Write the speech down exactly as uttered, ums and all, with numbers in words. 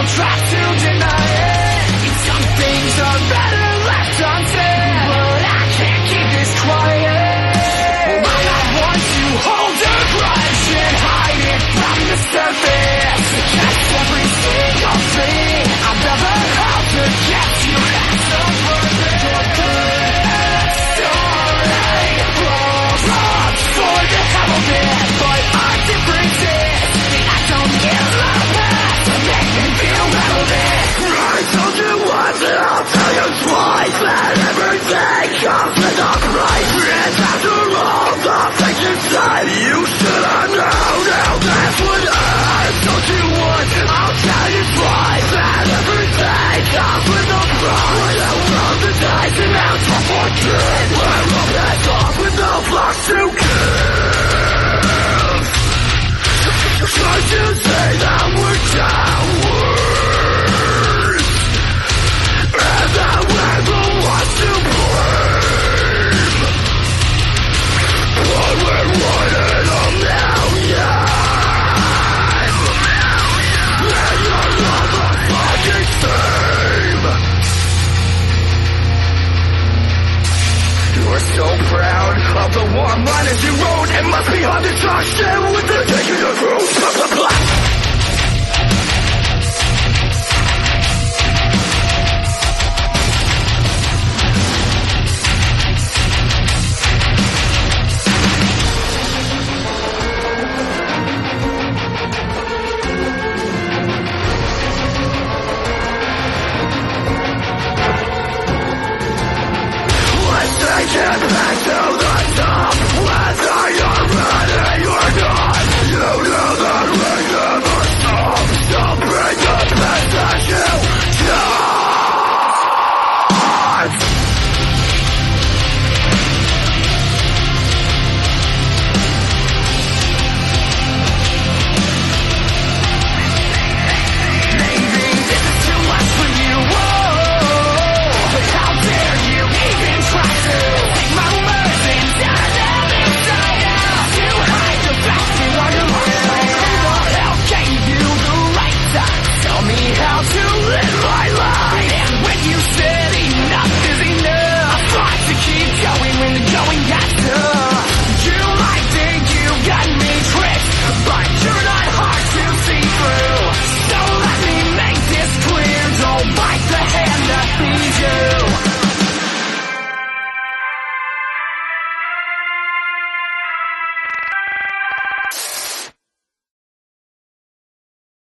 don't try to deny it. Some things are better left unsaid, but I can't keep this quiet. I'm not one to hold a grudge and hide it from the surface. That's every single thing I've ever held against you. That's a perfect story. Wrong for the hell of it, but our differences, I don't give a pass to make me feel relevant. I told you once and I'll tell you twice that everything comes with a price. And after all the things inside, you should have known. Now that's what I told you once and I'll tell you twice that everything comes with a price. I roll the dice and now to forget. I roll that off with no blocks to give. Try to say that we're cowards, and that we're the ones to blame, but we're running a million, and you're not the fucking same. You are so proud of the warm line as you wrote. It must be hard to talk shit with the taking the truth.